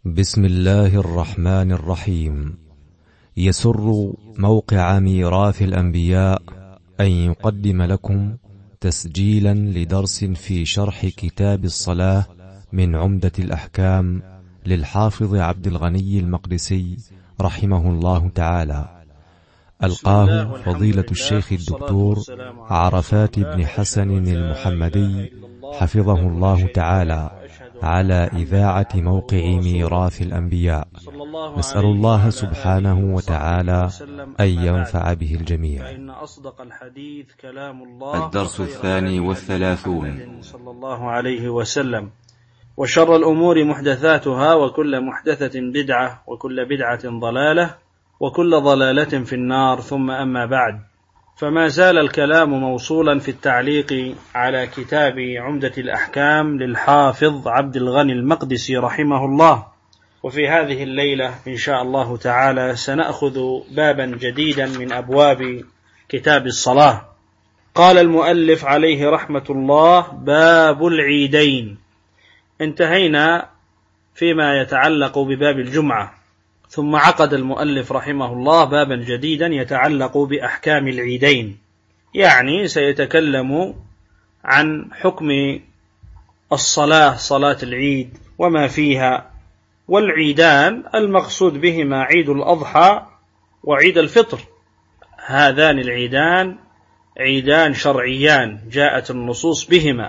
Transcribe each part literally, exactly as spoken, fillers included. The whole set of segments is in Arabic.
بسم الله الرحمن الرحيم. يسر موقع ميراث الأنبياء أن يقدم لكم تسجيلا لدرس في شرح كتاب الصلاة من عمدة الأحكام للحافظ عبد الغني المقدسي رحمه الله تعالى، ألقاه فضيلة الشيخ الدكتور عرفات بن حسن المحمدي حفظه الله تعالى على إذاعة موقع ميراث الأنبياء. نسأل الله سبحانه وتعالى أن ينفع به الجميع. فإن أصدق الحديث كلام الله. الدرس الثاني والثلاثون. صلى الله عليه وسلم. وشر الأمور محدثاتها، وكل محدثة بدعة، وكل بدعة ضلالة، وكل ضلالة في النار. ثم أما بعد، فما زال الكلام موصولا في التعليق على كتاب عمدة الأحكام للحافظ عبد الغني المقدسي رحمه الله. وفي هذه الليلة إن شاء الله تعالى سنأخذ بابا جديدا من أبواب كتاب الصلاة. قال المؤلف عليه رحمة الله: باب العيدين. انتهينا فيما يتعلق بباب الجمعة، ثم عقد المؤلف رحمه الله بابا جديدا يتعلق بأحكام العيدين، يعني سيتكلم عن حكم الصلاة، صلاة العيد وما فيها. والعيدان المقصود بهما عيد الأضحى وعيد الفطر. هذان العيدان عيدان شرعيان جاءت النصوص بهما،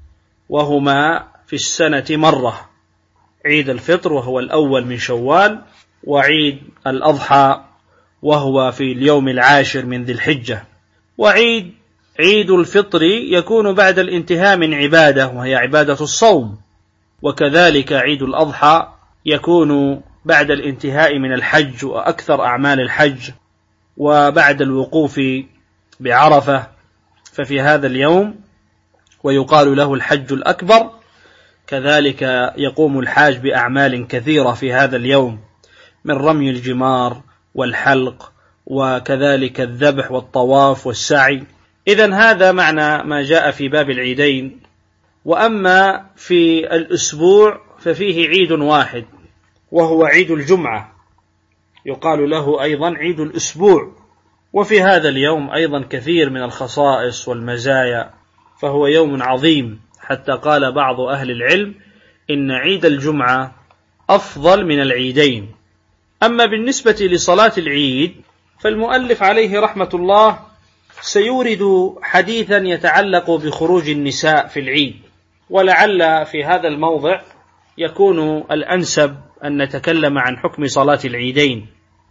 وهما في السنة مرة: عيد الفطر وهو الأول من شوال، وعيد الأضحى وهو في اليوم العاشر من ذي الحجة. وعيد عيد الفطر يكون بعد الانتهاء من عبادة، وهي عبادة الصوم، وكذلك عيد الأضحى يكون بعد الانتهاء من الحج وأكثر أعمال الحج، وبعد الوقوف بعرفة، ففي هذا اليوم ويقال له الحج الأكبر. كذلك يقوم الحاج بأعمال كثيرة في هذا اليوم، من رمي الجمار والحلق، وكذلك الذبح والطواف والسعي. إذن هذا معنى ما جاء في باب العيدين. وأما في الأسبوع ففيه عيد واحد، وهو عيد الجمعة، يقال له أيضا عيد الأسبوع. وفي هذا اليوم أيضا كثير من الخصائص والمزايا، فهو يوم عظيم، حتى قال بعض أهل العلم إن عيد الجمعة أفضل من العيدين. أما بالنسبة لصلاة العيد فالمؤلف عليه رحمة الله سيورد حديثا يتعلق بخروج النساء في العيد، ولعل في هذا الموضع يكون الأنسب أن نتكلم عن حكم صلاة العيدين.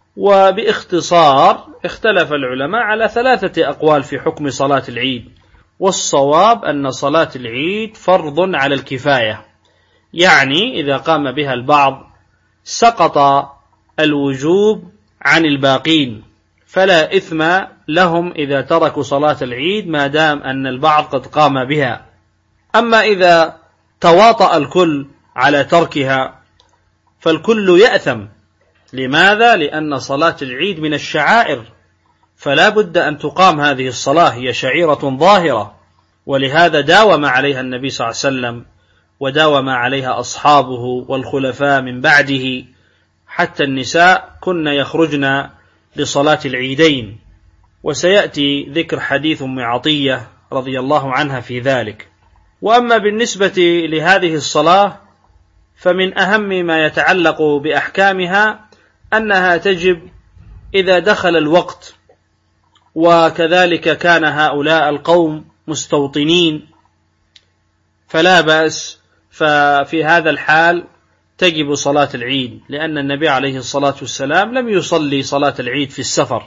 وباختصار اختلف العلماء على ثلاثة أقوال في حكم صلاة العيد، والصواب أن صلاة العيد فرض على الكفاية، يعني إذا قام بها البعض سقط الوجوب عن الباقين، فلا إثم لهم إذا تركوا صلاة العيد ما دام أن البعض قد قام بها. أما إذا تواطأ الكل على تركها فالكل يأثم. لماذا؟ لأن صلاة العيد من الشعائر، فلا بد أن تقام هذه الصلاة، هي شعيرة ظاهرة، ولهذا داوم عليها النبي صلى الله عليه وسلم، وداوم عليها أصحابه والخلفاء من بعده، حتى النساء كن يخرجن لصلاة العيدين. وسيأتي ذكر حديث أم عطية رضي الله عنها في ذلك. وأما بالنسبة لهذه الصلاة فمن أهم ما يتعلق بأحكامها أنها تجب إذا دخل الوقت، وكذلك كان هؤلاء القوم مستوطنين فلا بأس، ففي هذا الحال تجب صلاة العيد، لأن النبي عليه الصلاة والسلام لم يصلي صلاة العيد في السفر.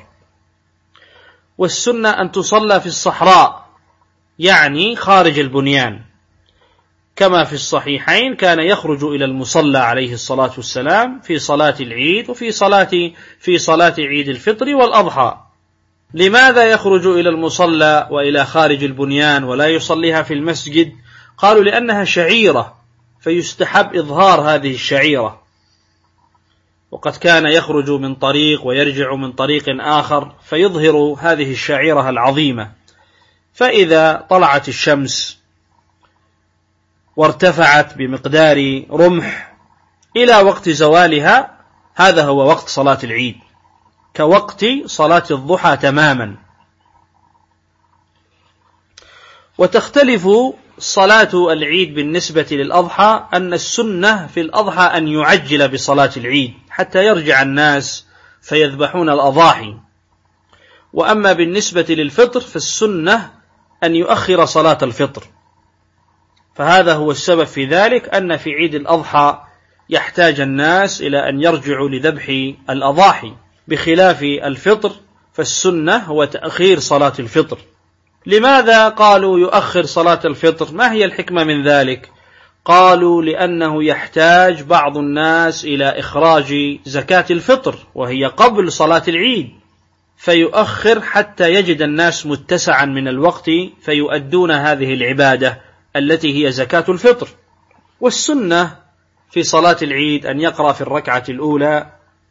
والسنة أن تصلى في الصحراء، يعني خارج البنيان، كما في الصحيحين كان يخرج إلى المصلى عليه الصلاة والسلام في صلاة العيد وفي صلاة في صلاة عيد الفطر والأضحى. لماذا يخرج إلى المصلى وإلى خارج البنيان ولا يصليها في المسجد؟ قالوا لأنها شعيرة، فيستحب إظهار هذه الشعيرة. وقد كان يخرج من طريق ويرجع من طريق آخر فيظهر هذه الشعيرة العظيمة. فإذا طلعت الشمس وارتفعت بمقدار رمح إلى وقت زوالها، هذا هو وقت صلاة العيد، كوقت صلاة الضحى تماما. وتختلف صلاة العيد بالنسبة للأضحى، أن السنة في الأضحى أن يعجل بصلاة العيد حتى يرجع الناس فيذبحون الأضاحي، وأما بالنسبة للفطر فالسنة أن يؤخر صلاة الفطر. فهذا هو السبب في ذلك، أن في عيد الأضحى يحتاج الناس إلى أن يرجعوا لذبح الأضاحي، بخلاف الفطر فالسنة هو تأخير صلاة الفطر. لماذا قالوا يؤخر صلاة الفطر؟ ما هي الحكمة من ذلك؟ قالوا لأنه يحتاج بعض الناس إلى إخراج زكاة الفطر وهي قبل صلاة العيد، فيؤخر حتى يجد الناس متسعا من الوقت فيؤدون هذه العبادة التي هي زكاة الفطر. والسنة في صلاة العيد أن يقرأ في الركعة الأولى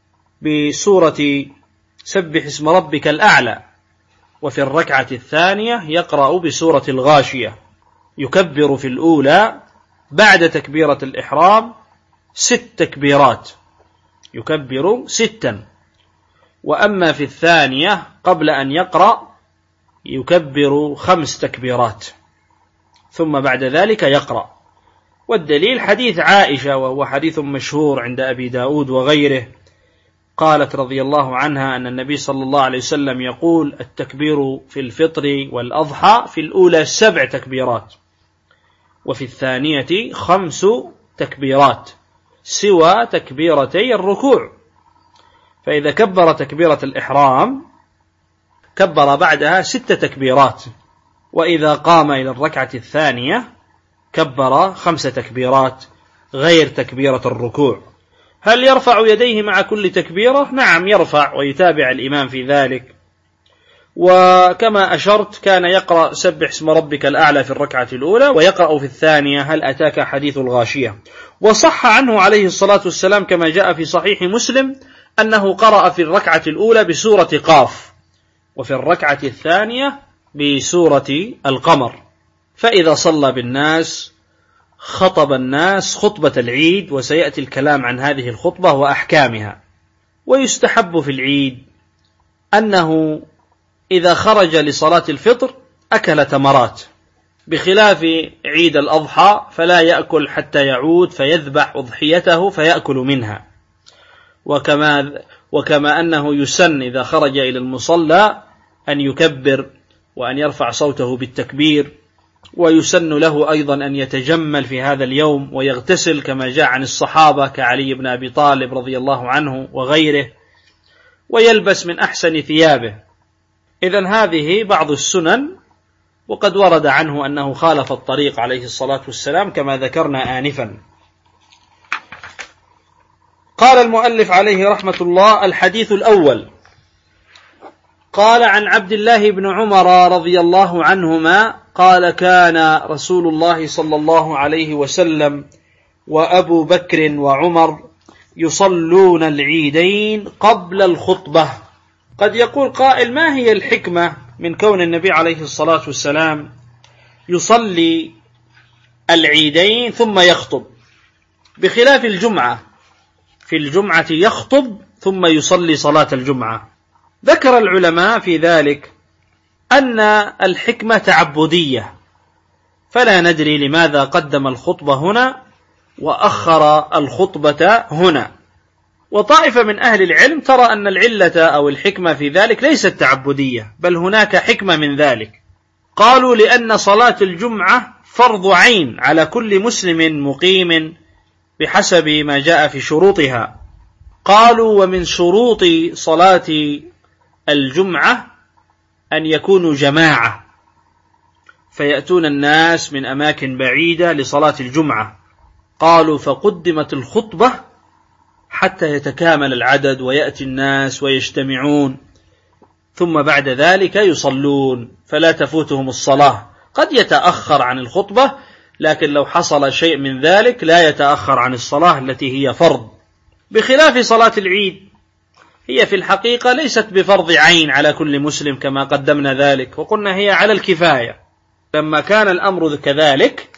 بسورة سبح اسم ربك الأعلى، وفي الركعة الثانية يقرأ بسورة الغاشية، يكبر في الأولى بعد تكبيرة الإحرام ست تكبيرات، يكبر ستا، وأما في الثانية قبل أن يقرأ يكبر خمس تكبيرات، ثم بعد ذلك يقرأ. والدليل حديث عائشة، وهو حديث مشهور عند أبي داود وغيره، قالت رضي الله عنها أن النبي صلى الله عليه وسلم يقول: التكبير في الفطر والأضحى في الأولى سبع تكبيرات، وفي الثانية خمس تكبيرات سوى تكبيرتي الركوع. فإذا كبر تكبيرة الإحرام كبر بعدها ست تكبيرات، وإذا قام إلى الركعة الثانية كبر خمس تكبيرات غير تكبيرة الركوع. هل يرفع يديه مع كل تكبيرة؟ نعم يرفع ويتابع الإمام في ذلك. وكما أشرت كان يقرأ سبح اسم ربك الأعلى في الركعة الأولى، ويقرأ في الثانية هل أتاك حديث الغاشية. وصح عنه عليه الصلاة والسلام كما جاء في صحيح مسلم أنه قرأ في الركعة الأولى بسورة قاف، وفي الركعة الثانية بسورة القمر. فإذا صلى بالناس خطب الناس خطبة العيد، وسيأتي الكلام عن هذه الخطبة وأحكامها. ويستحب في العيد أنه إذا خرج لصلاة الفطر أكل تمرات، بخلاف عيد الأضحى فلا يأكل حتى يعود فيذبح أضحيته فيأكل منها. وكما, وكما أنه يسن إذا خرج إلى المصلى أن يكبر وأن يرفع صوته بالتكبير، ويسن له أيضا أن يتجمل في هذا اليوم ويغتسل كما جاء عن الصحابة كعلي بن أبي طالب رضي الله عنه وغيره، ويلبس من أحسن ثيابه. إذن هذه بعض السنن، وقد ورد عنه أنه خالف الطريق عليه الصلاة والسلام كما ذكرنا آنفا. قال المؤلف عليه رحمة الله: الحديث الأول، قال عن عبد الله بن عمر رضي الله عنهما قال: كان رسول الله صلى الله عليه وسلم وأبو بكر وعمر يصلون العيدين قبل الخطبة. قد يقول قائل: ما هي الحكمة من كون النبي عليه الصلاة والسلام يصلي العيدين ثم يخطب، بخلاف الجمعة؟ في الجمعة يخطب ثم يصلي صلاة الجمعة. ذكر العلماء في ذلك أن الحكمة تعبدية، فلا ندري لماذا قدم الخطبة هنا وأخر الخطبة هنا. وطائفة من أهل العلم ترى أن العلة أو الحكمة في ذلك ليست تعبدية، بل هناك حكمة من ذلك. قالوا: لأن صلاة الجمعة فرض عين على كل مسلم مقيم بحسب ما جاء في شروطها. قالوا: ومن شروط صلاة الجمعة أن يكونوا جماعة، فيأتون الناس من أماكن بعيدة لصلاة الجمعة. قالوا: فقدمت الخطبة حتى يتكامل العدد ويأتي الناس ويجتمعون، ثم بعد ذلك يصلون فلا تفوتهم الصلاة. قد يتأخر عن الخطبة، لكن لو حصل شيء من ذلك لا يتأخر عن الصلاة التي هي فرض، بخلاف صلاة العيد، هي في الحقيقة ليست بفرض عين على كل مسلم كما قدمنا ذلك، وقلنا هي على الكفاية. لما كان الأمر كذلك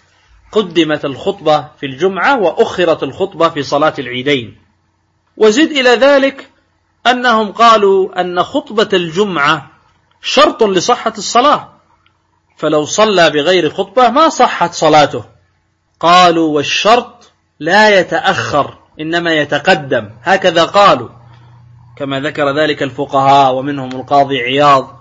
قدمت الخطبة في الجمعة وأخرت الخطبة في صلاة العيدين. وزد إلى ذلك أنهم قالوا أن خطبة الجمعة شرط لصحة الصلاة، فلو صلى بغير خطبة ما صحت صلاته. قالوا والشرط لا يتأخر إنما يتقدم، هكذا قالوا، كما ذكر ذلك الفقهاء ومنهم القاضي عياض.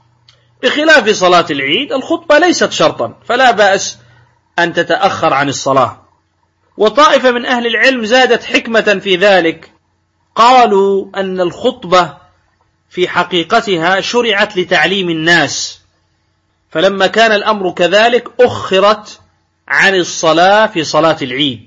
بخلاف صلاة العيد الخطبة ليست شرطا، فلا بأس أن تتأخر عن الصلاة. وطائفة من أهل العلم زادت حكمة في ذلك، قالوا أن الخطبة في حقيقتها شرعت لتعليم الناس، فلما كان الأمر كذلك أخرت عن الصلاة في صلاة العيد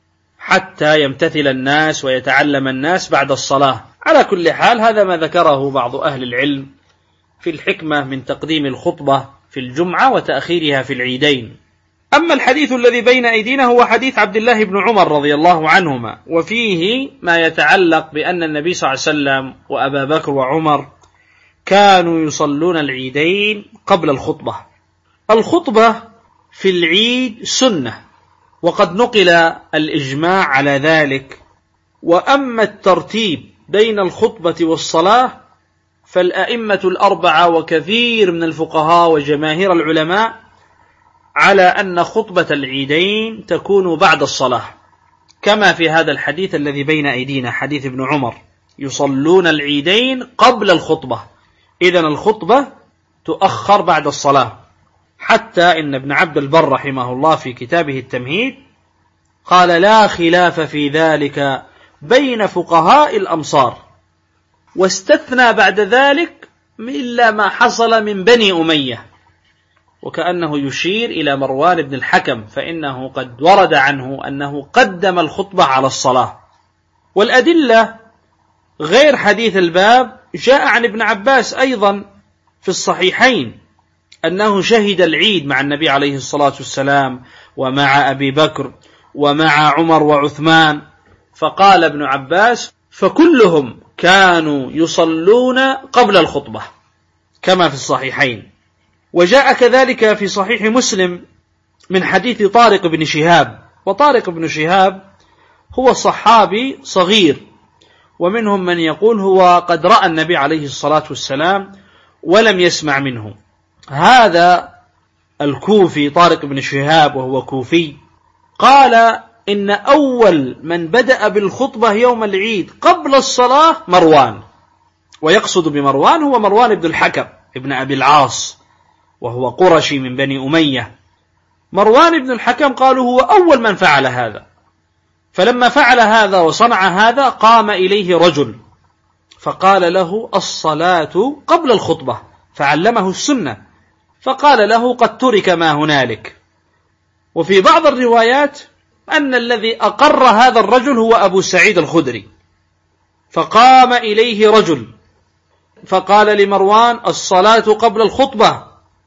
حتى يمتثل الناس ويتعلم الناس بعد الصلاة. على كل حال هذا ما ذكره بعض أهل العلم في الحكمة من تقديم الخطبة في الجمعة وتأخيرها في العيدين. أما الحديث الذي بين أيدينا هو حديث عبد الله بن عمر رضي الله عنهما، وفيه ما يتعلق بأن النبي صلى الله عليه وسلم وأبا بكر وعمر كانوا يصلون العيدين قبل الخطبة. الخطبة في العيد سنة، وقد نقل الإجماع على ذلك. وأما الترتيب بين الخطبة والصلاة فالأئمة الأربعة وكثير من الفقهاء وجماهير العلماء على أن خطبة العيدين تكون بعد الصلاة، كما في هذا الحديث الذي بين أيدينا، حديث ابن عمر، يصلون العيدين قبل الخطبة، إذن الخطبة تؤخر بعد الصلاة. حتى إن ابن عبد البر رحمه الله في كتابه التمهيد قال لا خلاف في ذلك بين فقهاء الأمصار، واستثنى بعد ذلك إلا ما حصل من بني أمية، وكأنه يشير إلى مروان بن الحكم، فإنه قد ورد عنه أنه قدم الخطبة على الصلاة. والأدلة غير حديث الباب جاء عن ابن عباس أيضا في الصحيحين أنه شهد العيد مع النبي عليه الصلاة والسلام ومع أبي بكر ومع عمر وعثمان، فقال ابن عباس فكلهم كانوا يصلون قبل الخطبة كما في الصحيحين. وجاء كذلك في صحيح مسلم من حديث طارق بن شهاب، وطارق بن شهاب هو صحابي صغير، ومنهم من يقول هو قد رأى النبي عليه الصلاة والسلام ولم يسمع منه. هذا الكوفي طارق بن شهاب وهو كوفي قال إن أول من بدأ بالخطبة يوم العيد قبل الصلاة مروان، ويقصد بمروان هو مروان بن الحكم ابن أبي العاص، وهو قرشي من بني أمية. مروان بن الحكم قالوا هو أول من فعل هذا، فلما فعل هذا وصنع هذا قام إليه رجل فقال له الصلاة قبل الخطبة، فعلمه السنة، فقال له قد ترك ما هنالك. وفي بعض الروايات أن الذي أقر هذا الرجل هو أبو سعيد الخدري، فقام إليه رجل فقال لمروان الصلاة قبل الخطبة،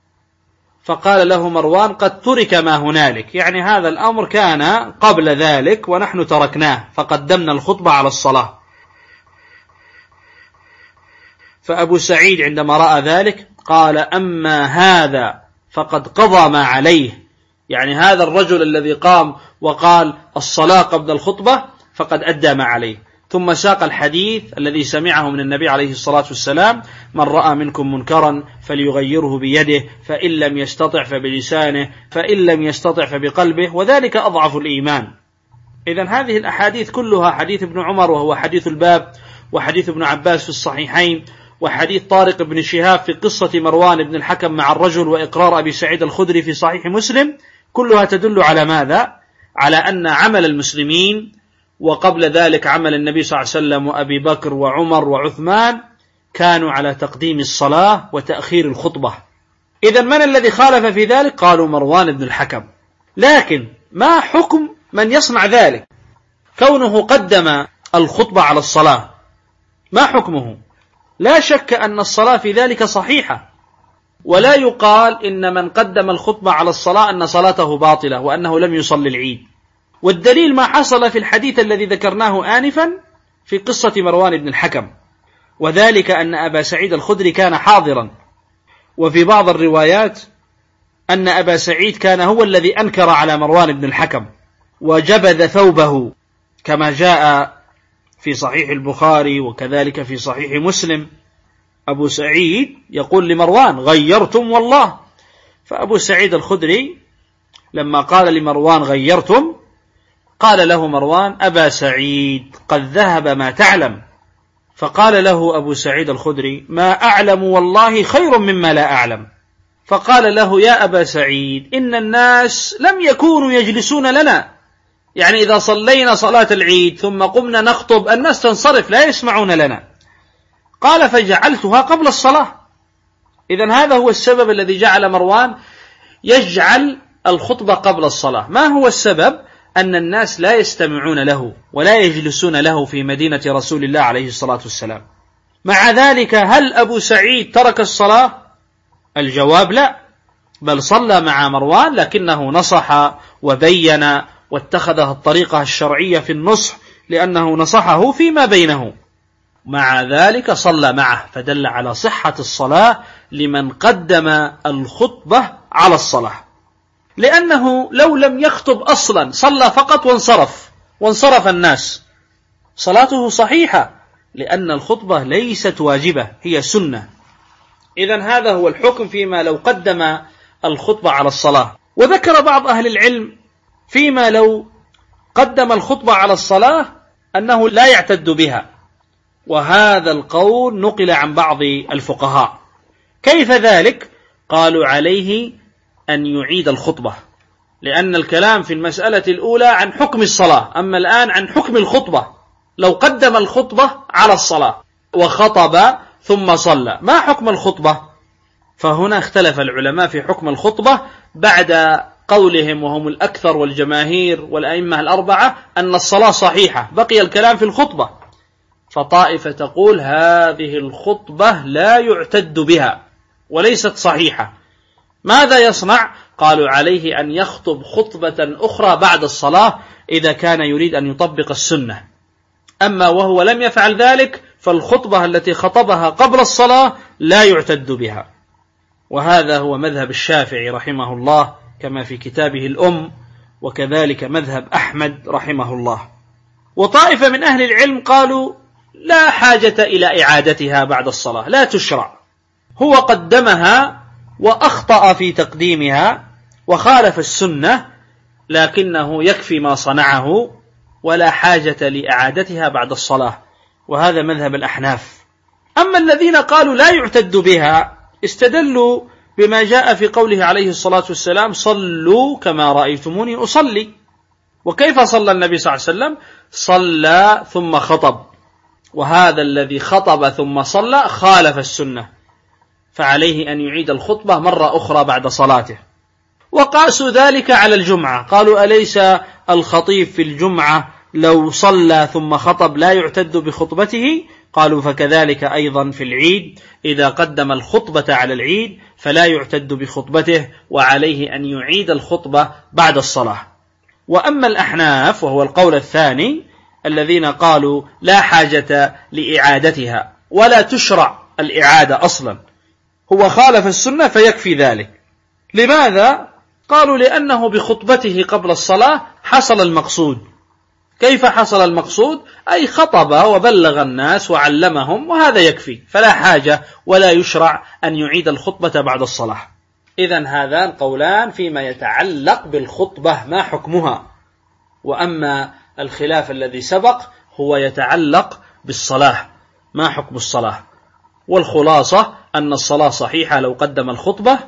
فقال له مروان قد ترك ما هنالك، يعني هذا الأمر كان قبل ذلك ونحن تركناه فقدمنا الخطبة على الصلاة. فأبو سعيد عندما رأى ذلك قال أما هذا فقد قضى ما عليه، يعني هذا الرجل الذي قام وقال الصلاة قبل الخطبة فقد أدى ما عليه. ثم ساق الحديث الذي سمعه من النبي عليه الصلاة والسلام من رأى منكم منكرا فليغيره بيده، فإن لم يستطع فبلسانه، فإن لم يستطع فبقلبه، وذلك أضعف الإيمان. إذن هذه الأحاديث كلها حديث ابن عمر وهو حديث الباب، وحديث ابن عباس في الصحيحين، وحديث طارق بن شهاب في قصة مروان بن الحكم مع الرجل، وإقرار أبي سعيد الخدري في صحيح مسلم، كلها تدل على ماذا؟ على أن عمل المسلمين وقبل ذلك عمل النبي صلى الله عليه وسلم وأبي بكر وعمر وعثمان كانوا على تقديم الصلاة وتأخير الخطبة. إذن من الذي خالف في ذلك؟ قالوا مروان بن الحكم. لكن ما حكم من يصنع ذلك؟ كونه قدم الخطبة على الصلاة ما حكمه؟ لا شك أن الصلاة في ذلك صحيحة، ولا يقال إن من قدم الخطبة على الصلاة أن صلاته باطلة وأنه لم يصلي العيد. والدليل ما حصل في الحديث الذي ذكرناه آنفا في قصة مروان بن الحكم، وذلك أن أبا سعيد الخدري كان حاضرا. وفي بعض الروايات أن أبا سعيد كان هو الذي أنكر على مروان بن الحكم وجبذ ثوبه، كما جاء في صحيح البخاري وكذلك في صحيح مسلم. أبو سعيد يقول لمروان: غيرتم والله. فأبو سعيد الخدري لما قال لمروان: غيرتم، قال له مروان: أبا سعيد قد ذهب ما تعلم. فقال له أبو سعيد الخدري: ما أعلم والله خير مما لا أعلم. فقال له: يا أبا سعيد، إن الناس لم يكونوا يجلسون لنا، يعني إذا صلينا صلاة العيد ثم قمنا نخطب الناس تنصرف لا يسمعون لنا. قال: فجعلتها قبل الصلاة. إذن هذا هو السبب الذي جعل مروان يجعل الخطبة قبل الصلاة. ما هو السبب؟ أن الناس لا يستمعون له ولا يجلسون له في مدينة رسول الله عليه الصلاة والسلام. مع ذلك هل أبو سعيد ترك الصلاة؟ الجواب لا، بل صلى مع مروان، لكنه نصح وبين واتخذها الطريقة الشرعية في النصح، لأنه نصحه فيما بينه. مع ذلك صلى معه، فدل على صحة الصلاة لمن قدم الخطبة على الصلاة، لأنه لو لم يخطب أصلا صلى فقط وانصرف وانصرف الناس، صلاته صحيحة، لأن الخطبة ليست واجبة، هي سنة. إذن هذا هو الحكم فيما لو قدم الخطبة على الصلاة. وذكر بعض أهل العلم فيما لو قدم الخطبة على الصلاة أنه لا يعتد بها، وهذا القول نقل عن بعض الفقهاء. كيف ذلك؟ قالوا عليه أن يعيد الخطبة، لأن الكلام في المسألة الأولى عن حكم الصلاة، أما الآن عن حكم الخطبة. لو قدم الخطبة على الصلاة وخطب ثم صلى، ما حكم الخطبة؟ فهنا اختلف العلماء في حكم الخطبة بعد قولهم، وهم الأكثر والجماهير والأئمة الأربعة، أن الصلاة صحيحة، بقي الكلام في الخطبة. فطائفة تقول هذه الخطبة لا يعتد بها وليست صحيحة. ماذا يصنع؟ قالوا عليه أن يخطب خطبة أخرى بعد الصلاة إذا كان يريد أن يطبق السنة. أما وهو لم يفعل ذلك فالخطبة التي خطبها قبل الصلاة لا يعتد بها. وهذا هو مذهب الشافعي رحمه الله كما في كتابه الأم، وكذلك مذهب أحمد رحمه الله. وطائفة من أهل العلم قالوا لا حاجة إلى إعادتها بعد الصلاة، لا تشرع، هو قدمها وأخطأ في تقديمها وخالف السنة، لكنه يكفي ما صنعه ولا حاجة لإعادتها بعد الصلاة. وهذا مذهب الأحناف. أما الذين قالوا لا يعتد بها استدلوا بما جاء في قوله عليه الصلاة والسلام: صلوا كما رأيتموني أصلي. وكيف صلى النبي صلى الله عليه وسلم؟ صلى ثم خطب، وهذا الذي خطب ثم صلى خالف السنة، فعليه أن يعيد الخطبة مرة أخرى بعد صلاته. وقاسوا ذلك على الجمعة، قالوا أليس الخطيب في الجمعة لو صلى ثم خطب لا يعتد بخطبته؟ قالوا فكذلك أيضا في العيد، إذا قدم الخطبة على العيد فلا يعتد بخطبته، وعليه أن يعيد الخطبة بعد الصلاة. وأما الأحناف وهو القول الثاني الذين قالوا لا حاجة لإعادتها ولا تشرع الإعادة أصلا، هو خالف السنة فيكفي ذلك. لماذا؟ قالوا لأنه بخطبته قبل الصلاة حصل المقصود. كيف حصل المقصود؟ أي خطب وبلغ الناس وعلمهم، وهذا يكفي، فلا حاجة ولا يشرع أن يعيد الخطبة بعد الصلاة. إذن هذان قولان فيما يتعلق بالخطبة ما حكمها. وأما الخلاف الذي سبق هو يتعلق بالصلاة، ما حكم الصلاة. والخلاصة أن الصلاة صحيحة لو قدم الخطبة،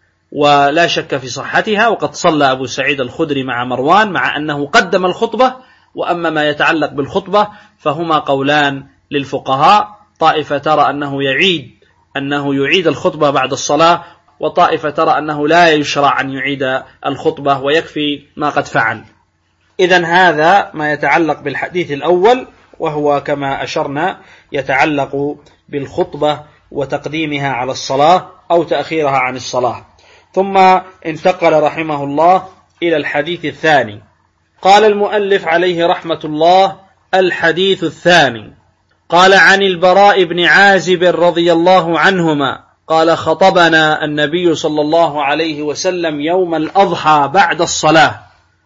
ولا شك في صحتها، وقد صلى أبو سعيد الخدري مع مروان مع أنه قدم الخطبة. وأما ما يتعلق بالخطبة فهما قولان للفقهاء، طائفة ترى أنه يعيد أنه يعيد الخطبة بعد الصلاة، وطائفة ترى أنه لا يشرع أن يعيد الخطبة ويكفي ما قد فعل. إذن هذا ما يتعلق بالحديث الأول، وهو كما أشرنا يتعلق بالخطبة وتقديمها على الصلاة أو تأخيرها عن الصلاة. ثم انتقل رحمه الله إلى الحديث الثاني. قال المؤلف عليه رحمة الله: الحديث الثاني. قال عن البراء بن عازب رضي الله عنهما قال: خطبنا النبي صلى الله عليه وسلم يوم الأضحى بعد الصلاة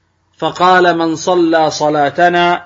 فقال: من صلى صلاتنا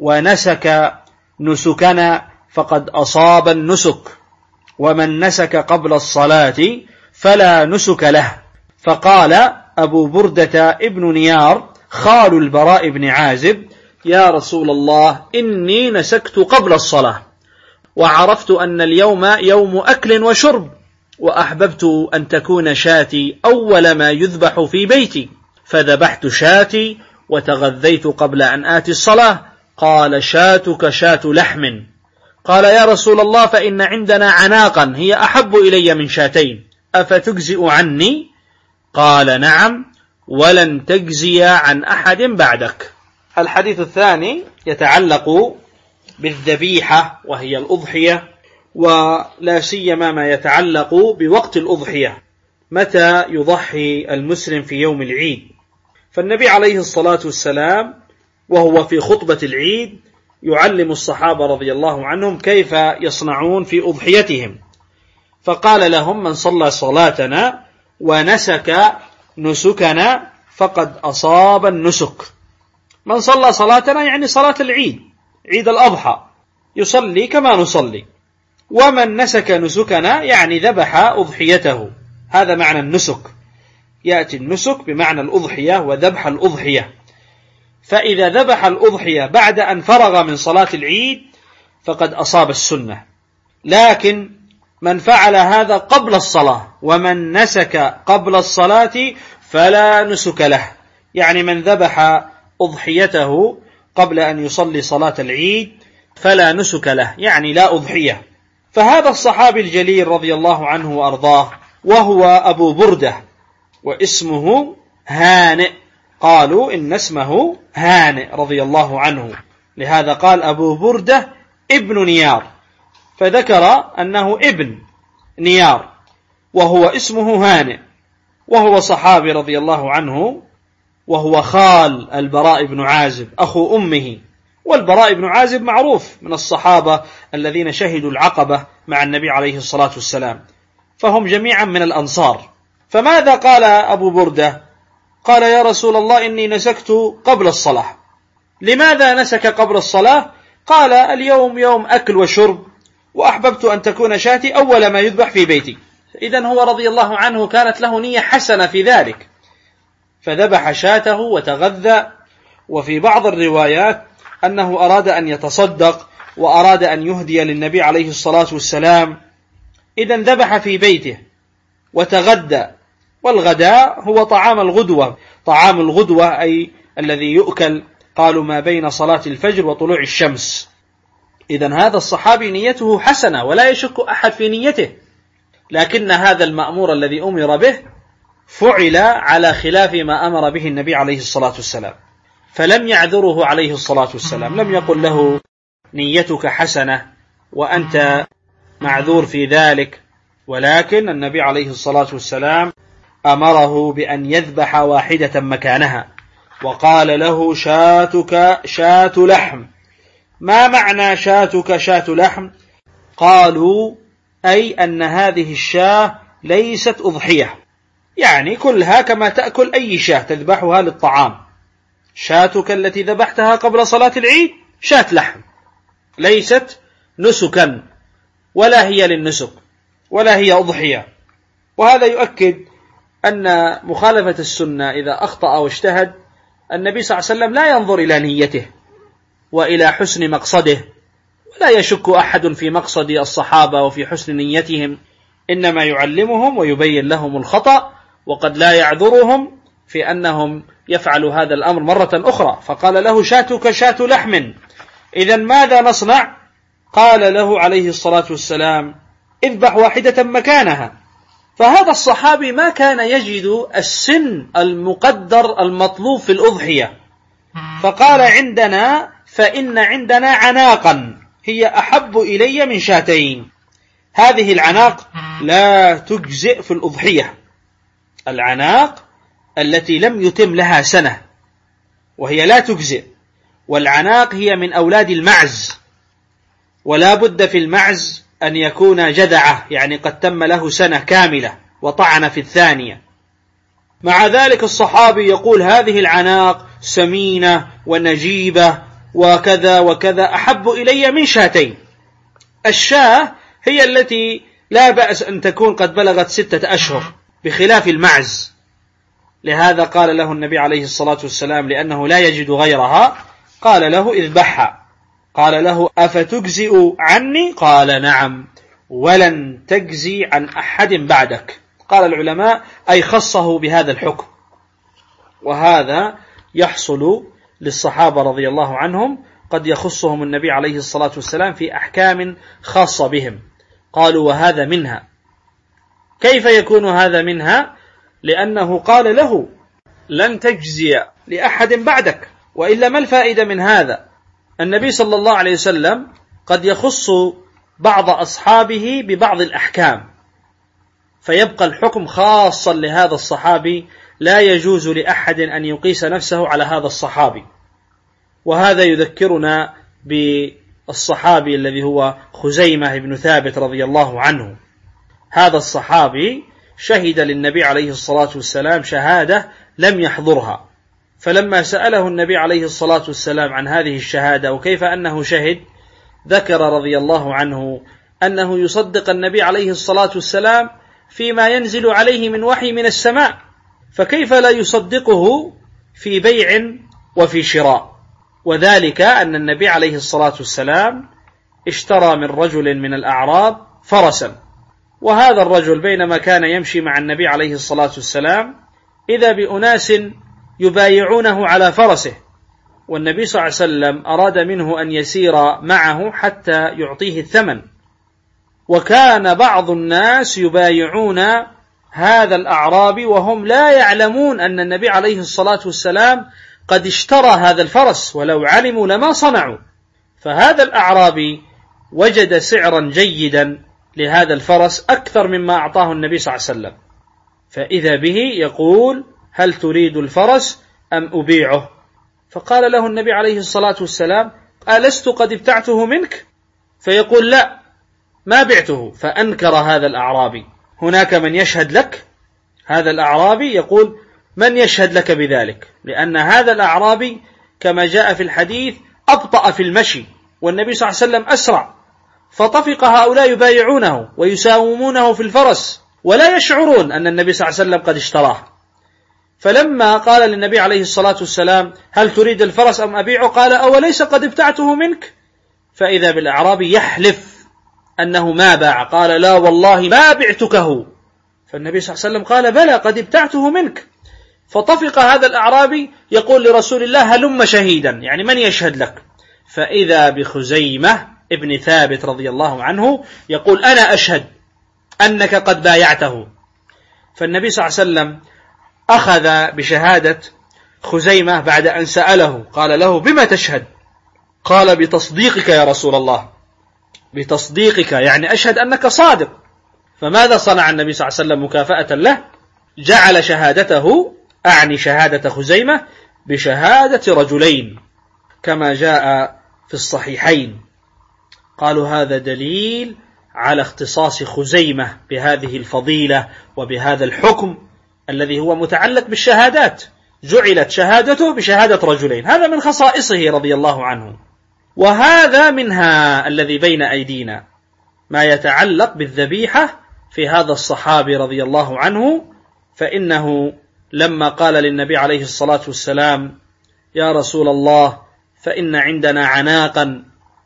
ونسك نسكنا فقد أصاب النسك، ومن نسك قبل الصلاة فلا نسك له. فقال أبو بردة ابن نيار خال البراء بن عازب: يا رسول الله، إني نسكت قبل الصلاة، وعرفت أن اليوم يوم أكل وشرب، وأحببت أن تكون شاتي أول ما يذبح في بيتي، فذبحت شاتي وتغذيت قبل أن آتي الصلاة. قال: شاتك شات لحم. قال: يا رسول الله، فإن عندنا عناقا هي أحب إلي من شاتين، أفتجزئ عني؟ قال: نعم، ولن تجزي عن أحد بعدك. الحديث الثاني يتعلق بالذبيحة وهي الأضحية، ولا سيما ما يتعلق بوقت الأضحية، متى يضحي المسلم في يوم العيد. فالنبي عليه الصلاة والسلام وهو في خطبة العيد يعلم الصحابة رضي الله عنهم كيف يصنعون في أضحيتهم، فقال لهم: من صلى صلاتنا ونسك نسكنا فقد أصاب النسك. من صلى صلاتنا يعني صلاة العيد، عيد الأضحى، يصلي كما نصلي. ومن نسك نسكنا يعني ذبح أضحيته، هذا معنى النسك. يأتي النسك بمعنى الأضحية وذبح الأضحية. فإذا ذبح الأضحية بعد أن فرغ من صلاة العيد فقد أصاب السنة. لكن من فعل هذا قبل الصلاة ومن نسك قبل الصلاة فلا نسك له، يعني من ذبح أضحيته قبل أن يصلي صلاة العيد فلا نسك له، يعني لا أضحية. فهذا الصحابي الجليل رضي الله عنه وأرضاه وهو أبو بردة، واسمه هانئ، قالوا إن اسمه هانئ رضي الله عنه، لهذا قال أبو بردة ابن نيار، فذكر أنه ابن نيار وهو اسمه هانئ، وهو صحابي رضي الله عنه، وهو خال البراء بن عازب أخو أمه. والبراء بن عازب معروف من الصحابة الذين شهدوا العقبة مع النبي عليه الصلاة والسلام، فهم جميعا من الأنصار. فماذا قال أبو بردة؟ قال: يا رسول الله، إني نسكت قبل الصلاة. لماذا نسك قبل الصلاة؟ قال: اليوم يوم أكل وشرب، وأحببت أن تكون شاتي أول ما يذبح في بيتي. إذن هو رضي الله عنه كانت له نية حسنة في ذلك، فذبح شاته وتغذى. وفي بعض الروايات أنه أراد أن يتصدق وأراد أن يهدي للنبي عليه الصلاة والسلام، إذن ذبح في بيته وتغدى. والغداء هو طعام الغدوة، طعام الغدوة أي الذي يؤكل قالوا ما بين صلاة الفجر وطلوع الشمس. إذن هذا الصحابي نيته حسنة ولا يشك أحد في نيته، لكن هذا المأمور الذي أمر به فعل على خلاف ما أمر به النبي عليه الصلاة والسلام، فلم يعذره عليه الصلاة والسلام، لم يقل له نيتك حسنة وأنت معذور في ذلك، ولكن النبي عليه الصلاة والسلام أمره بأن يذبح واحدة مكانها، وقال له: شاتك شات لحم. ما معنى شاتك شات لحم؟ قالوا: أي أن هذه الشاة ليست أضحية، يعني كلها كما تأكل أي شاة تذبحها للطعام. شاتك التي ذبحتها قبل صلاة العيد شات لحم، ليست نسكا، ولا هي للنسك ولا هي أضحية. وهذا يؤكد أن مخالفة السنة إذا أخطأ واجتهد، النبي صلى الله عليه وسلم لا ينظر إلى نيته وإلى حسن مقصده، ولا يشك أحد في مقصد الصحابة وفي حسن نيتهم، إنما يعلمهم ويبين لهم الخطأ، وقد لا يعذرهم في أنهم يفعلوا هذا الأمر مرة أخرى. فقال له: شاتك شات لحم، إذن ماذا نصنع؟ قال له عليه الصلاة والسلام: اذبح واحدة مكانها. فهذا الصحابي ما كان يجد السن المقدر المطلوب في الأضحية، فقال: عندنا فإن عندنا عناقا هي أحب إلي من شاتين. هذه العناق لا تجزئ في الأضحية، العناق التي لم يتم لها سنة وهي لا تجزئ، والعناق هي من أولاد المعز، ولا بد في المعز أن يكون جذعة، يعني قد تم له سنة كاملة وطعن في الثانية. مع ذلك الصحابي يقول هذه العناق سمينة ونجيبة وكذا وكذا، أحب إلي من شاتين. الشاة هي التي لا بأس أن تكون قد بلغت ستة أشهر بخلاف المعز. لهذا قال له النبي عليه الصلاة والسلام لأنه لا يجد غيرها، قال له اذبحها. قال له أفتجزئ عني؟ قال نعم، ولن تجزي عن أحد بعدك. قال العلماء أي خصه بهذا الحكم، وهذا يحصل للصحابة رضي الله عنهم، قد يخصهم النبي عليه الصلاة والسلام في أحكام خاصة بهم. قالوا وهذا منها. كيف يكون هذا منها؟ لأنه قال له لن تجزي لأحد بعدك، وإلا ما الفائدة من هذا؟ النبي صلى الله عليه وسلم قد يخص بعض أصحابه ببعض الأحكام، فيبقى الحكم خاصا لهذا الصحابي، لا يجوز لأحد أن يقيس نفسه على هذا الصحابي. وهذا يذكرنا بالصحابي الذي هو خزيمة بن ثابت رضي الله عنه. هذا الصحابي شهد للنبي عليه الصلاة والسلام شهادة لم يحضرها، فلما سأله النبي عليه الصلاة والسلام عن هذه الشهادة وكيف أنه شهد، ذكر رضي الله عنه أنه يصدق النبي عليه الصلاة والسلام فيما ينزل عليه من وحي من السماء، فكيف لا يصدقه في بيع وفي شراء؟ وذلك أن النبي عليه الصلاة والسلام اشترى من رجل من الأعراب فرسا، وهذا الرجل بينما كان يمشي مع النبي عليه الصلاة والسلام إذا بأناس يبايعونه على فرسه، والنبي صلى الله عليه وسلم أراد منه أن يسير معه حتى يعطيه الثمن. وكان بعض الناس يبايعون هذا الأعرابي وهم لا يعلمون أن النبي عليه الصلاة والسلام قد اشترى هذا الفرس، ولو علموا لما صنعوا. فهذا الأعرابي وجد سعرا جيدا لهذا الفرس أكثر مما أعطاه النبي صلى الله عليه وسلم، فإذا به يقول هل تريد الفرس أم أبيعه؟ فقال له النبي عليه الصلاة والسلام ألست قد ابتعته منك؟ فيقول لا ما بعته. فأنكر هذا الأعرابي. هناك من يشهد لك؟ هذا الأعرابي يقول من يشهد لك بذلك؟ لأن هذا الأعرابي كما جاء في الحديث أبطأ في المشي، والنبي صلى الله عليه وسلم أسرع، فطفق هؤلاء يبايعونه ويساومونه في الفرس ولا يشعرون أن النبي صلى الله عليه وسلم قد اشتراه. فلما قال للنبي عليه الصلاة والسلام هل تريد الفرس أم أبيعه؟ قال أوليس قد ابتعته منك؟ فإذا بالأعرابي يحلف أنه ما باع، قال لا والله ما بعتكه. فالنبي صلى الله عليه وسلم قال بلى قد ابتعته منك. فطفق هذا الأعرابي يقول لرسول الله هلم شهيدا، يعني من يشهد لك؟ فإذا بخزيمة ابن ثابت رضي الله عنه يقول أنا أشهد أنك قد بايعته. فالنبي صلى الله عليه وسلم أخذ بشهادة خزيمة بعد أن سأله، قال له بما تشهد؟ قال بتصديقك يا رسول الله، بتصديقك يعني أشهد أنك صادق. فماذا صنع النبي صلى الله عليه وسلم مكافأة له؟ جعل شهادته، أعني شهادة خزيمة، بشهادة رجلين كما جاء في الصحيحين. قالوا هذا دليل على اختصاص خزيمة بهذه الفضيلة وبهذا الحكم الذي هو متعلق بالشهادات، جعلت شهادته بشهادة رجلين، هذا من خصائصه رضي الله عنه. وهذا منها الذي بين أيدينا ما يتعلق بالذبيحة في هذا الصحابي رضي الله عنه، فإنه لما قال للنبي عليه الصلاة والسلام يا رسول الله فإن عندنا عناقا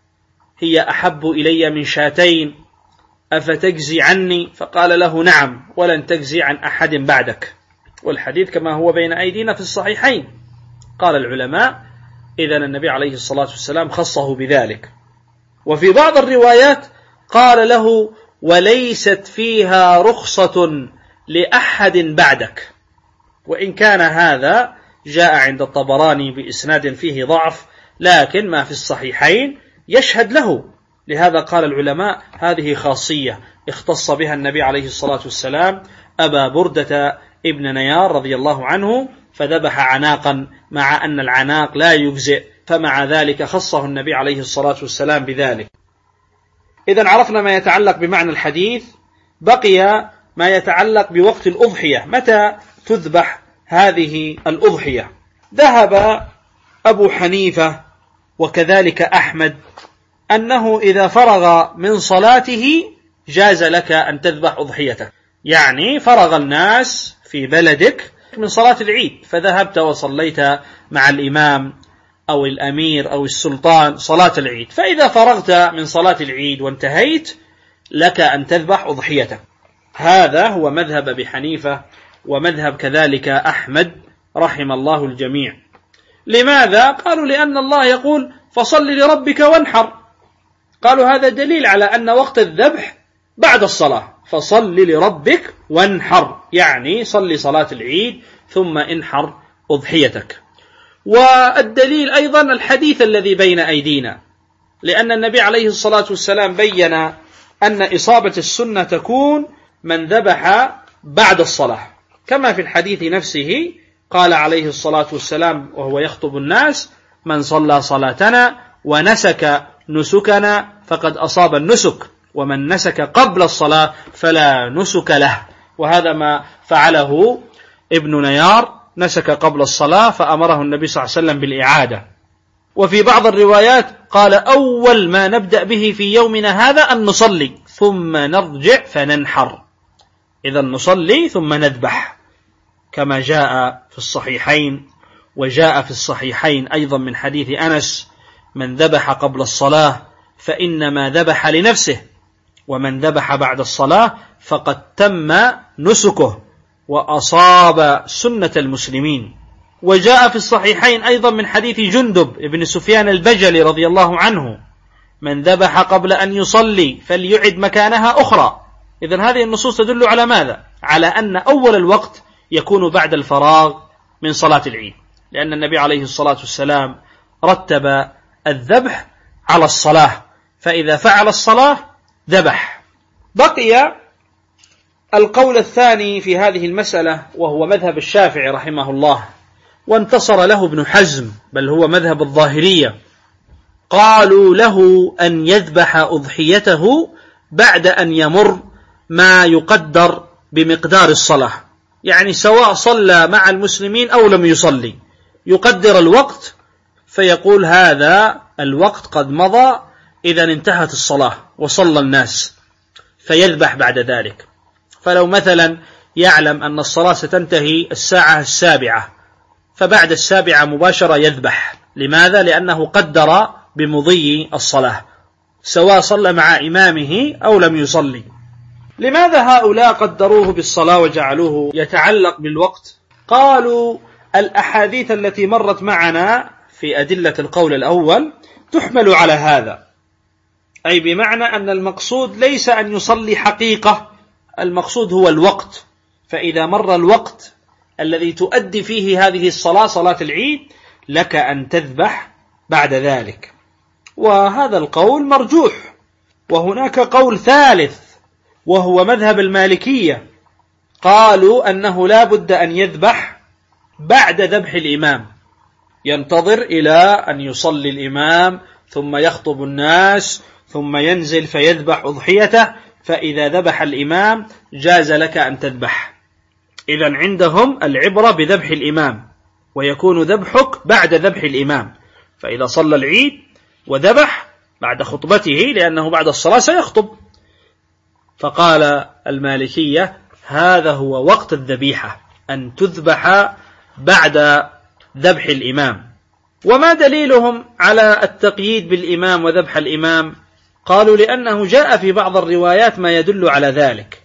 هي أحب إلي من شاتين أفتجزي عني؟ فقال له نعم ولن تجزي عن أحد بعدك. والحديث كما هو بين أيدينا في الصحيحين. قال العلماء إذن النبي عليه الصلاة والسلام خصه بذلك. وفي بعض الروايات قال له وليست فيها رخصة لأحد بعدك، وإن كان هذا جاء عند الطبراني بإسناد فيه ضعف، لكن ما في الصحيحين يشهد له. لهذا قال العلماء هذه خاصية اختص بها النبي عليه الصلاة والسلام أبا بردة ابن نيار رضي الله عنه، فذبح عناقا مع أن العناق لا يجزئ، فمع ذلك خصه النبي عليه الصلاة والسلام بذلك. إذن عرفنا ما يتعلق بمعنى الحديث، بقي ما يتعلق بوقت الأضحية، متى تذبح هذه الأضحية. ذهب أبو حنيفة وكذلك أحمد أنه إذا فرغ من صلاته جاز لك أن تذبح أضحيتك، يعني فرغ الناس في بلدك من صلاة العيد فذهبت وصليت مع الإمام أو الأمير أو السلطان صلاة العيد، فإذا فرغت من صلاة العيد وانتهيت لك أن تذبح أضحيتك. هذا هو مذهب أبي حنيفة ومذهب كذلك أحمد رحم الله الجميع. لماذا؟ قالوا لأن الله يقول فصل لربك وانحر، قالوا هذا دليل على أن وقت الذبح بعد الصلاة، فصل لربك وانحر يعني صل صلاة العيد ثم انحر أضحيتك. والدليل أيضا الحديث الذي بين أيدينا، لأن النبي عليه الصلاة والسلام بيّن أن إصابة السنة تكون من ذبح بعد الصلاة، كما في الحديث نفسه قال عليه الصلاة والسلام وهو يخطب الناس: من صلى صلاتنا ونسك نسكنا فقد أصاب النسك، ومن نسك قبل الصلاة فلا نسك له. وهذا ما فعله ابن نيار، نسك قبل الصلاة فأمره النبي صلى الله عليه وسلم بالإعادة. وفي بعض الروايات قال: أول ما نبدأ به في يومنا هذا أن نصلي ثم نرجع فننحر، إذا نصلي ثم نذبح، كما جاء في الصحيحين. وجاء في الصحيحين أيضا من حديث أنس: من ذبح قبل الصلاة فإنما ذبح لنفسه، ومن ذبح بعد الصلاة فقد تم نسكه وأصاب سنة المسلمين. وجاء في الصحيحين أيضا من حديث جندب ابن سفيان البجلي رضي الله عنه: من ذبح قبل أن يصلي فليعد مكانها أخرى. إذن هذه النصوص تدل على ماذا؟ على أن أول الوقت يكون بعد الفراغ من صلاة العيد، لأن النبي عليه الصلاة والسلام رتب الذبح على الصلاة، فإذا فعل الصلاة ذبح. بقي القول الثاني في هذه المسألة وهو مذهب الشافعي رحمه الله، وانتصر له ابن حزم، بل هو مذهب الظاهرية. قالوا له أن يذبح أضحيته بعد أن يمر ما يقدر بمقدار الصلاة، يعني سواء صلى مع المسلمين أو لم يصلي، يقدر الوقت فيقول هذا الوقت قد مضى إذا انتهت الصلاة وصلى الناس، فيذبح بعد ذلك. فلو مثلا يعلم أن الصلاة ستنتهي الساعة السابعة، فبعد السابعة مباشرة يذبح. لماذا؟ لأنه قدر بمضي الصلاة سواء صلى مع إمامه أو لم يصلي. لماذا هؤلاء قدروه بالصلاة وجعلوه يتعلق بالوقت؟ قالوا الأحاديث التي مرت معنا في أدلة القول الأول تحمل على هذا، أي بمعنى أن المقصود ليس أن يصلي حقيقة، المقصود هو الوقت، فإذا مر الوقت الذي تؤدي فيه هذه الصلاة صلاة العيد لك أن تذبح بعد ذلك. وهذا القول مرجوح. وهناك قول ثالث وهو مذهب المالكية، قالوا أنه لا بد أن يذبح بعد ذبح الإمام، ينتظر إلى أن يصلي الإمام ثم يخطب الناس ثم ينزل فيذبح أضحيته، فإذا ذبح الإمام جاز لك أن تذبح. إذن عندهم العبرة بذبح الإمام، ويكون ذبحك بعد ذبح الإمام، فإذا صلى العيد وذبح بعد خطبته لأنه بعد الصلاة سيخطب، فقال المالكية هذا هو وقت الذبيحة، أن تذبح بعد ذبح الإمام. وما دليلهم على التقييد بالإمام وذبح الإمام؟ قالوا لأنه جاء في بعض الروايات ما يدل على ذلك،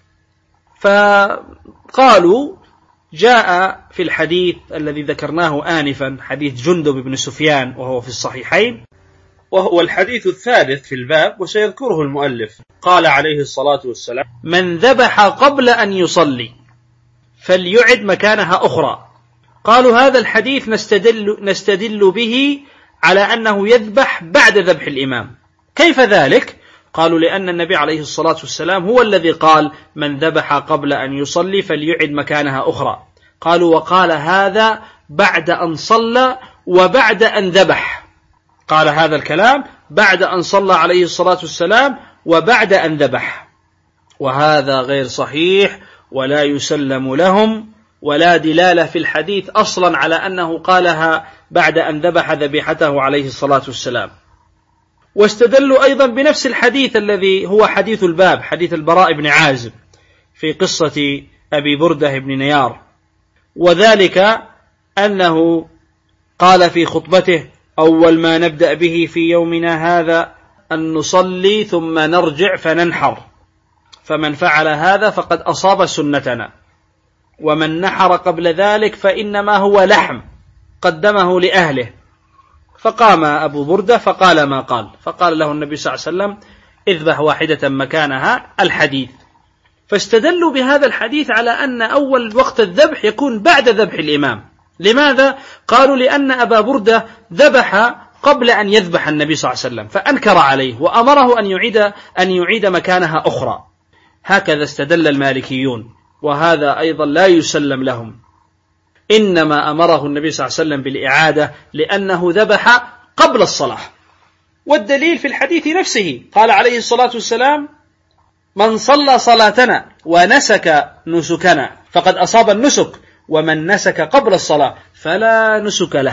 فقالوا جاء في الحديث الذي ذكرناه آنفا، حديث جندب بن سفيان وهو في الصحيحين، وهو الحديث الثالث في الباب وسيذكره المؤلف. قال عليه الصلاة والسلام: من ذبح قبل أن يصلي فليعد مكانها أخرى. قالوا هذا الحديث نستدل, نستدل به على أنه يذبح بعد ذبح الإمام. كيف ذلك؟ قالوا لأن النبي عليه الصلاة والسلام هو الذي قال: من ذبح قبل أن يصلي فليعد مكانها أخرى. قالوا وقال هذا بعد أن صلى وبعد أن ذبح، قال هذا الكلام بعد أن صلى عليه الصلاة والسلام وبعد أن ذبح، وهذا غير صحيح ولا يسلم لهم، ولا دلالة في الحديث أصلا على أنه قالها بعد أن ذبح ذبيحته عليه الصلاة والسلام. واستدلوا أيضا بنفس الحديث الذي هو حديث الباب، حديث البراء بن عازب في قصة أبي بردة بن نيار، وذلك أنه قال في خطبته: أول ما نبدأ به في يومنا هذا أن نصلي ثم نرجع فننحر، فمن فعل هذا فقد أصاب سنتنا، ومن نحر قبل ذلك فإنما هو لحم قدمه لأهله. فقام أبو بردة فقال ما قال، فقال له النبي صلى الله عليه وسلم: اذبح واحدة مكانها، الحديث. فاستدلوا بهذا الحديث على أن أول وقت الذبح يكون بعد ذبح الإمام. لماذا؟ قالوا: لأن أبا بردة ذبح قبل أن يذبح النبي صلى الله عليه وسلم، فأنكر عليه وأمره أن يعيد أن يعيد مكانها أخرى. هكذا استدل المالكيون، وهذا أيضا لا يسلم لهم. إنما أمره النبي صلى الله عليه وسلم بالإعادة لأنه ذبح قبل الصلاة، والدليل في الحديث نفسه، قال عليه الصلاة والسلام: من صلى صلاتنا ونسك نسكنا فقد أصاب النسك، ومن نسك قبل الصلاة فلا نسك له.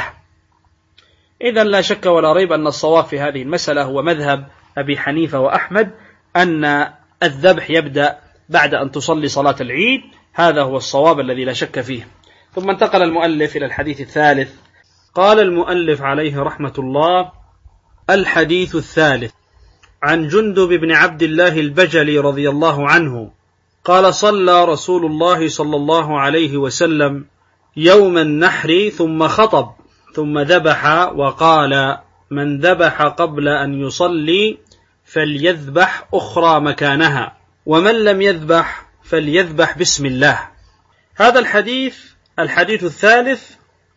إذن لا شك ولا ريب أن الصواب في هذه المسألة هو مذهب أبي حنيفة وأحمد، أن الذبح يبدأ بعد أن تصلي صلاة العيد، هذا هو الصواب الذي لا شك فيه. ثم انتقل المؤلف إلى الحديث الثالث. قال المؤلف عليه رحمة الله: الحديث الثالث عن جندب بن عبد الله البجلي رضي الله عنه قال: صلى رسول الله صلى الله عليه وسلم يوم النحر ثم خطب ثم ذبح، وقال: من ذبح قبل أن يصلي فليذبح أخرى مكانها، ومن لم يذبح فليذبح بسم الله. هذا الحديث الحديث الثالث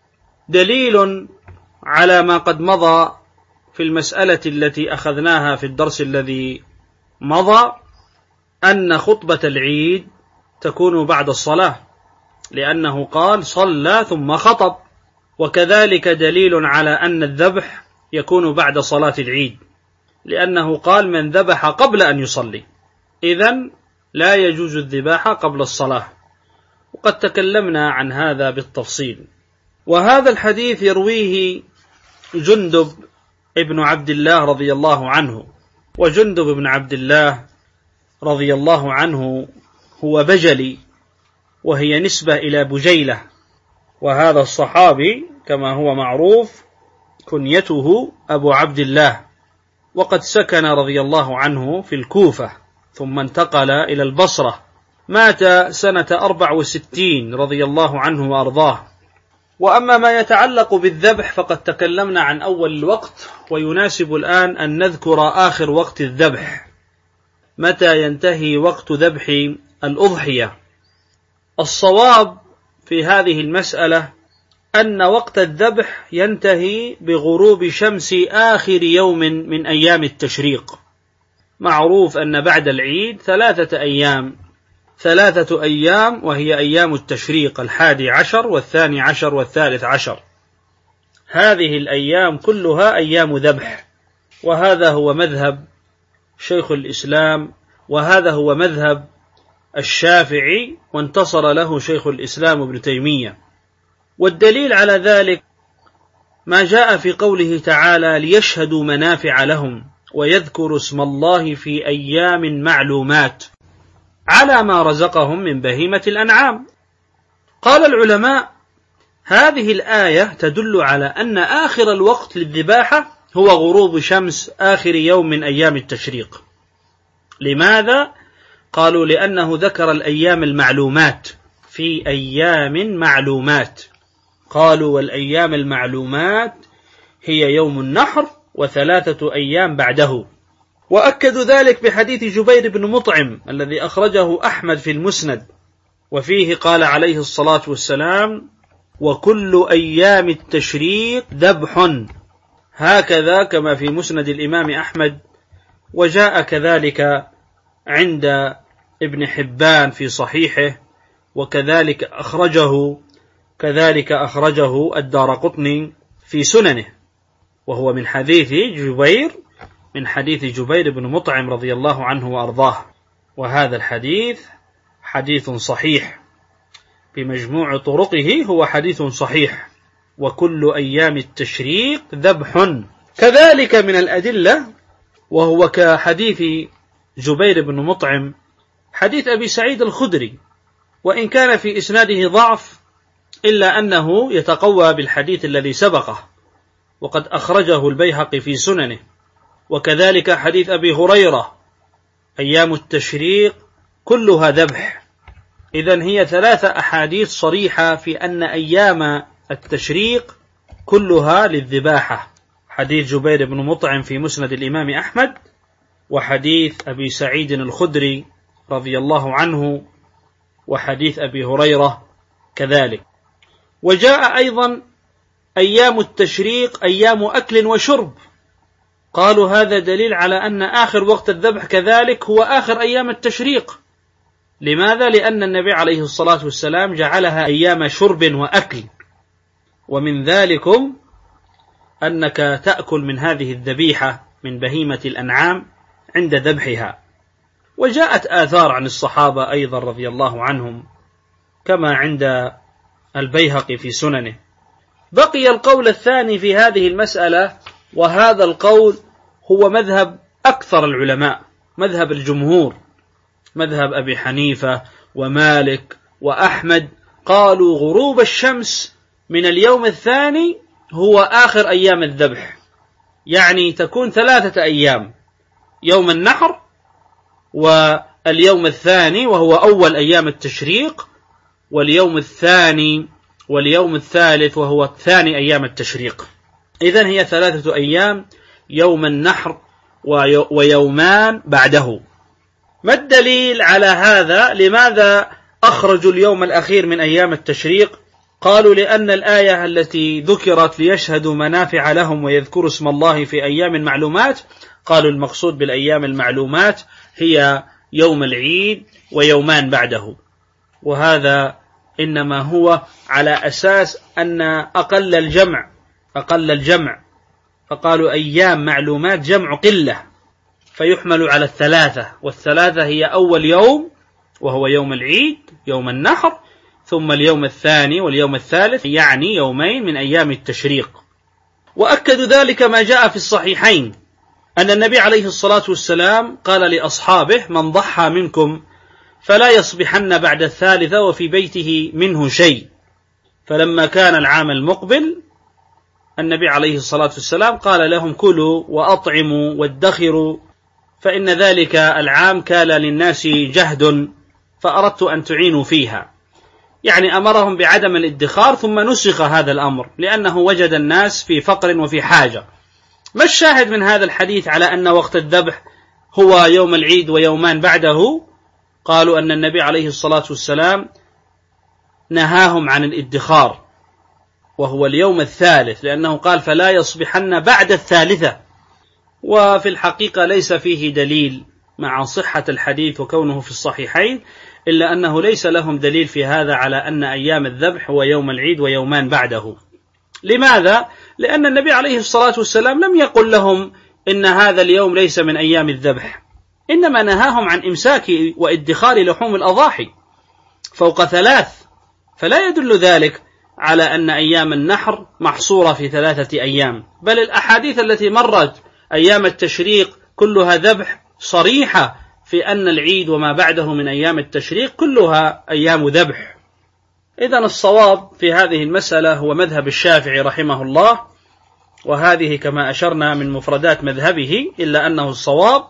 دليل على ما قد مضى في المسألة التي أخذناها في الدرس الذي مضى، أن خطبة العيد تكون بعد الصلاة، لأنه قال: صلى ثم خطب. وكذلك دليل على أن الذبح يكون بعد صلاة العيد، لأنه قال: من ذبح قبل أن يصلي. إذن لا يجوز الذباح قبل الصلاة، وقد تكلمنا عن هذا بالتفصيل. وهذا الحديث يرويه جندب ابن عبد الله رضي الله عنه، وجندب بن عبد الله رضي الله عنه هو بجلي، وهي نسبة إلى بجيلة، وهذا الصحابي كما هو معروف كنيته أبو عبد الله، وقد سكن رضي الله عنه في الكوفة ثم انتقل إلى البصرة، مات سنة أربع وستين رضي الله عنه وأرضاه. وأما ما يتعلق بالذبح فقد تكلمنا عن أول الوقت، ويناسب الآن أن نذكر آخر وقت الذبح، متى ينتهي وقت ذبح الأضحية. الصواب في هذه المسألة أن وقت الذبح ينتهي بغروب شمس آخر يوم من أيام التشريق. معروف أن بعد العيد ثلاثة أيام ثلاثة أيام وهي أيام التشريق، الحادي عشر والثاني عشر والثالث عشر. هذه الأيام كلها أيام ذبح، وهذا هو مذهب شيخ الإسلام، وهذا هو مذهب الشافعي، وانتصر له شيخ الإسلام ابن تيمية. والدليل على ذلك ما جاء في قوله تعالى: ليشهدوا منافع لهم ويذكروا اسم الله في أيام معلومات على ما رزقهم من بهيمة الأنعام. قال العلماء: هذه الآية تدل على أن آخر الوقت للذباحة هو غروب شمس آخر يوم من أيام التشريق. لماذا؟ قالوا: لأنه ذكر الأيام المعلومات، في أيام معلومات. قالوا: والأيام المعلومات هي يوم النحر وثلاثة أيام بعده. وأكدوا ذلك بحديث جبير بن مطعم الذي أخرجه أحمد في المسند، وفيه قال عليه الصلاة والسلام: وكل أيام التشريق ذبح، هكذا كما في مسند الإمام أحمد، وجاء كذلك عند ابن حبان في صحيحه، وكذلك أخرجه كذلك أخرجه الدارقطني في سننه، وهو من حديث جبير من حديث جبير بن مطعم رضي الله عنه وأرضاه، وهذا الحديث حديث صحيح بمجموع طرقه، هو حديث صحيح. وكل أيام التشريق ذبح. كذلك من الأدلة وهو كحديث جبير بن مطعم حديث أبي سعيد الخدري، وإن كان في إسناده ضعف إلا أنه يتقوى بالحديث الذي سبقه، وقد أخرجه البيهقي في سننه. وكذلك حديث أبي هريرة أيام التشريق كلها ذبح. إذن هي ثلاثة أحاديث صريحة في أن أيام التشريق كلها للذباحة: حديث جبير بن مطعم في مسند الإمام أحمد، وحديث أبي سعيد الخدري رضي الله عنه، وحديث أبي هريرة كذلك. وجاء أيضا أيام التشريق أيام أكل وشرب، قالوا هذا دليل على أن آخر وقت الذبح كذلك هو آخر أيام التشريق. لماذا؟ لأن النبي عليه الصلاة والسلام جعلها أيام شرب وأكل، ومن ذلكم أنك تأكل من هذه الذبيحة من بهيمة الأنعام عند ذبحها. وجاءت آثار عن الصحابة أيضا رضي الله عنهم كما عند البيهقي في سننه. بقي القول الثاني في هذه المسألة، وهذا القول هو مذهب أكثر العلماء، مذهب الجمهور، مذهب أبي حنيفة ومالك وأحمد، قالوا غروب الشمس من اليوم الثاني هو آخر أيام الذبح، يعني تكون ثلاثة أيام: يوم النحر، واليوم الثاني وهو أول أيام التشريق، واليوم الثاني واليوم الثالث وهو ثاني أيام التشريق. إذن هي ثلاثة أيام: يوم النحر ويومان بعده. ما الدليل على هذا؟ لماذا أخرجوا اليوم الأخير من أيام التشريق؟ قالوا لأن الآية التي ذكرت ليشهدوا منافع لهم ويذكروا اسم الله في أيام معلومات، قالوا المقصود بالأيام المعلومات هي يوم العيد ويومان بعده، وهذا إنما هو على أساس أن أقل الجمع أقل الجمع فقالوا أيام معلومات جمع قلة، فيحمل على الثلاثة، والثلاثة هي أول يوم وهو يوم العيد يوم النحر، ثم اليوم الثاني واليوم الثالث، يعني يومين من أيام التشريق. وأكد ذلك ما جاء في الصحيحين أن النبي عليه الصلاة والسلام قال لأصحابه: من ضحى منكم فلا يصبحن بعد الثالثة وفي بيته منه شيء. فلما كان العام المقبل النبي عليه الصلاة والسلام قال لهم: كلوا وأطعموا وادخروا، فإن ذلك العام كان للناس جهد فأردت أن تعينوا فيها، يعني أمرهم بعدم الادخار، ثم نسخ هذا الأمر لأنه وجد الناس في فقر وفي حاجة. ما الشاهد من هذا الحديث على أن وقت الذبح هو يوم العيد ويومان بعده؟ قالوا أن النبي عليه الصلاة والسلام نهاهم عن الادخار، وهو اليوم الثالث، لأنه قال: فلا يصبحن بعد الثالثة. وفي الحقيقة ليس فيه دليل مع صحة الحديث وكونه في الصحيحين، إلا أنه ليس لهم دليل في هذا على أن أيام الذبح هو يوم العيد ويومان بعده. لماذا؟ لأن النبي عليه الصلاة والسلام لم يقل لهم إن هذا اليوم ليس من أيام الذبح، إنما نهاهم عن إمساك وادخار لحوم الأضاحي فوق ثلاث، فلا يدل ذلك على أن أيام النحر محصورة في ثلاثة أيام، بل الأحاديث التي مرت أيام التشريق كلها ذبح صريحة في أن العيد وما بعده من أيام التشريق كلها أيام ذبح. إذن الصواب في هذه المسألة هو مذهب الشافعي رحمه الله، وهذه كما أشرنا من مفردات مذهبه، إلا أنه الصواب.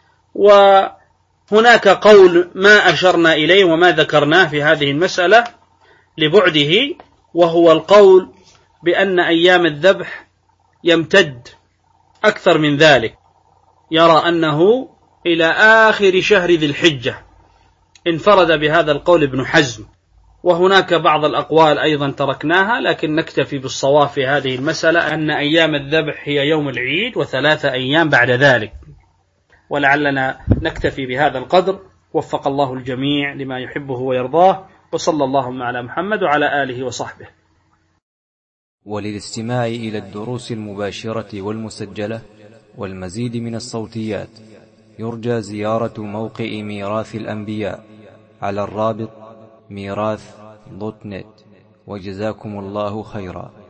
وهناك قول ما أشرنا إليه وما ذكرناه في هذه المسألة لبعده، وهو القول بأن أيام الذبح يمتد أكثر من ذلك، يرى أنه إلى آخر شهر ذي الحجة. انفرد بهذا القول ابن حزم، وهناك بعض الأقوال أيضا تركناها، لكن نكتفي بالصواب في هذه المسألة أن أيام الذبح هي يوم العيد وثلاثة أيام بعد ذلك. ولعلنا نكتفي بهذا القدر، وفق الله الجميع لما يحبه ويرضاه، وصلى اللهم على محمد وعلى آله وصحبه. وللاستماع إلى الدروس المباشرة والمسجلة والمزيد من الصوتيات يرجى زيارة موقع ميراث الأنبياء على الرابط ميراث دوت نت. وجزاكم الله خيرا.